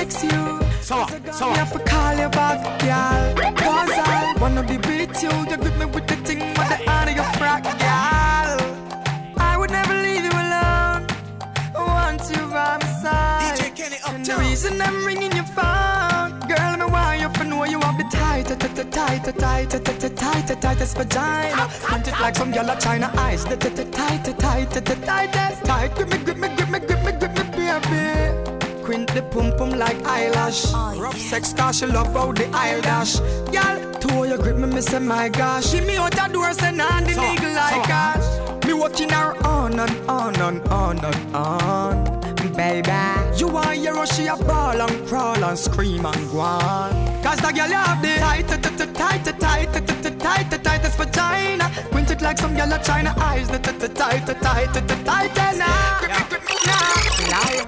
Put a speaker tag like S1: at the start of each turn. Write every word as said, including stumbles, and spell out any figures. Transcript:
S1: text you.
S2: So, so
S1: I have to call you back, girl. Cause I wanna be with you. You grip me with the thing, with the honor your frack, girl. I would never leave you alone. I want you by my side.
S2: D J Kenny up
S1: And the reason I'm ringing your phone, girl, me why you for know you have the tight, tight, tight, tight, tight, tight, tight, tight, tightest vagina. Want it like some yellow China eyes. The tight, tight, tight, tight, tightest. Tight, grip me, grip me, grip me, grip me, grip me, baby. Quint the pum pum like eyelash.
S3: Oh,
S1: Rough
S3: yeah.
S1: sex cause she love how the aisle dash. Girl, two you grip me, me say my gosh. She me out the door, say nah, the
S2: So,
S1: legal like
S2: so.
S1: cash. Me watching her on and on and on and on. Baby, you want your rush, she a brawl and crawl and scream and go on. Cause the girl have the tight, tight, tight, tight, tight, tight, tight, tight, tightest vagina. Quint it like some yellow China eyes. The tight, tight, tight, tight, tight, tightest. Grip me, grip me now.